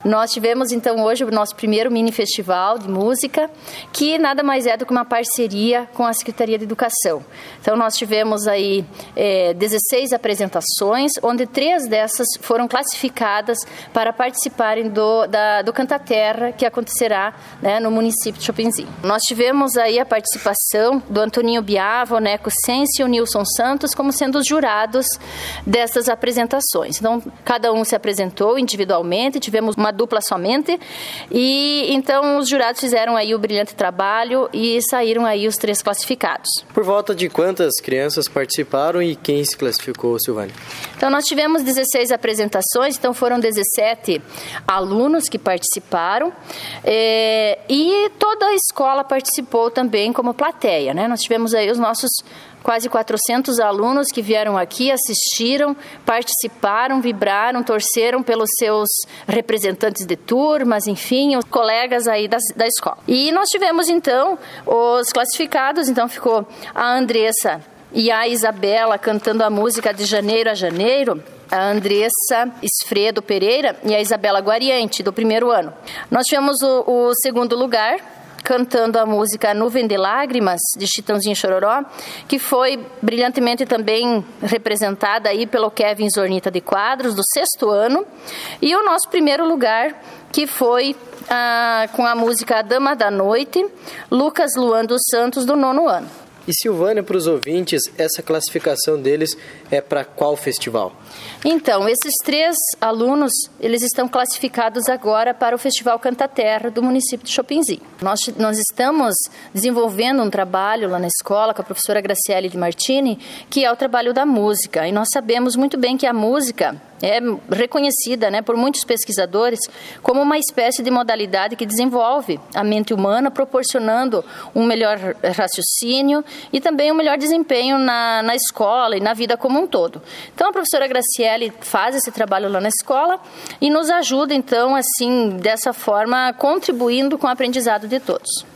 Nós tivemos, então, hoje o nosso primeiro mini festival de música, que nada mais é do que uma parceria com a Secretaria de Educação. Então, nós tivemos aí 16 apresentações, onde 3 dessas foram classificadas para participarem do Cantaterra, que acontecerá, né, no município de Chopinzinho. Nós tivemos aí a participação do Antoninho Biava, o Neco Sense e o Nilson Santos como sendo os jurados dessas apresentações. Então, cada um se apresentou individualmente, tivemos uma dupla somente, e então os jurados fizeram aí o brilhante trabalho e saíram aí os 3 classificados. Por volta de quantas crianças participaram e quem se classificou, Silvânia? Então, nós tivemos 16 apresentações, então foram 17 alunos que participaram, e toda a escola participou também como plateia, né? Nós tivemos aí os nossos quase 400 alunos que vieram aqui, assistiram, participaram, vibraram, torceram pelos seus representantes de turmas, enfim, os colegas aí da escola. E nós tivemos, então, os classificados, então ficou a Andressa e a Isabela cantando a música de Janeiro a Janeiro, a Andressa Esfredo Pereira e a Isabela Guariente, do primeiro ano. Nós tivemos o segundo lugar, cantando a música Nuvem de Lágrimas, de Chitãozinho e Chororó, que foi brilhantemente também representada aí pelo Kevin Zornita de Quadros, do 6º ano, e o nosso primeiro lugar, que foi com a música Dama da Noite, Lucas Luan dos Santos, do 9º ano. E Silvânia, para os ouvintes, essa classificação deles é para qual festival? Então, esses 3 alunos, eles estão classificados agora para o Festival Cantaterra do município de Chopinzinho. Nós estamos desenvolvendo um trabalho lá na escola com a professora Graciele de Martini, que é o trabalho da música. E nós sabemos muito bem que a música é reconhecida, né, por muitos pesquisadores como uma espécie de modalidade que desenvolve a mente humana, proporcionando um melhor raciocínio e também um melhor desempenho na escola e na vida como um todo. Então, a professora Graciele faz esse trabalho lá na escola e nos ajuda, então, assim, dessa forma, contribuindo com o aprendizado de todos.